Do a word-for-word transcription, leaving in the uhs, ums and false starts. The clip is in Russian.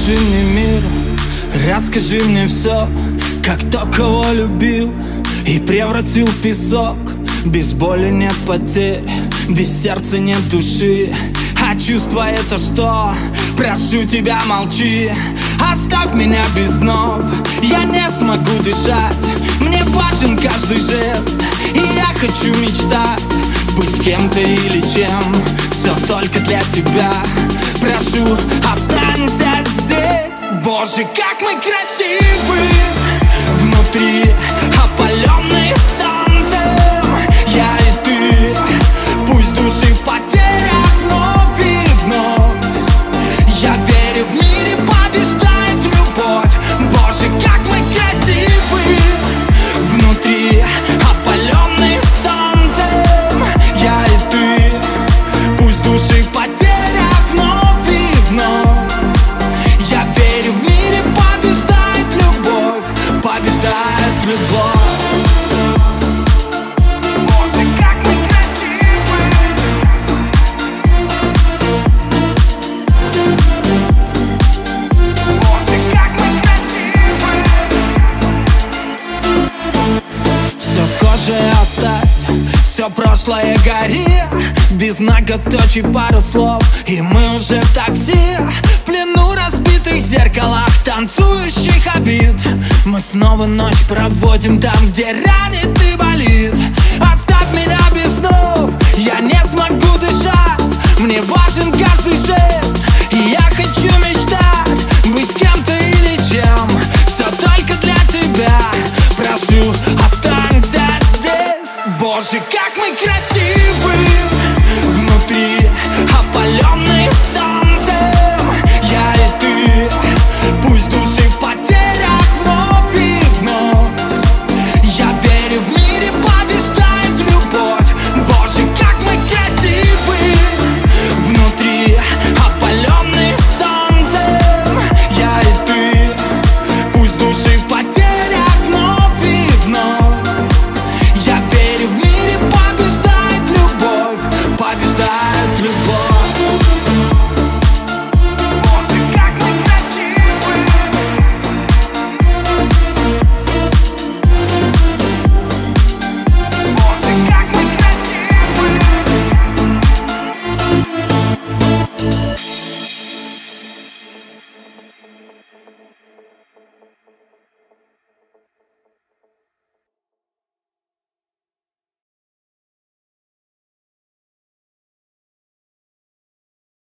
Покажи мне мир, расскажи мне все, как то, кого любил и превратил в песок. Без боли нет потерь, без сердца нет души, а чувство это что? Прошу тебя, молчи. Оставь меня без снов, я не смогу дышать. Мне важен каждый жест, и я хочу мечтать быть кем-то или чем, все только для тебя. Прошу, останься здесь. Боже, как мы красивы внутри, опаленные солнцем. Я и ты, пусть души в потерях вновь и вновь. Я верю, в мире побеждает любовь. Боже, как мы красивы внутри, опаленные солнцем. Я и ты, пусть души в потерях вновь и вновь. Я верю, в мире побеждает любовь, побеждает любовь. Оставь все прошлое гори, без многоточий пару слов, и мы уже в такси, в плену разбитых зеркалах, танцующих обид. Мы снова ночь проводим там, где ранит и болит. Оставь меня без снов, я не смогу дышать. Мне важен каждый жест, и я хочу мечтать быть кем-то или чем, все только для тебя. Прошу, останься здесь. Боже, как мы красивы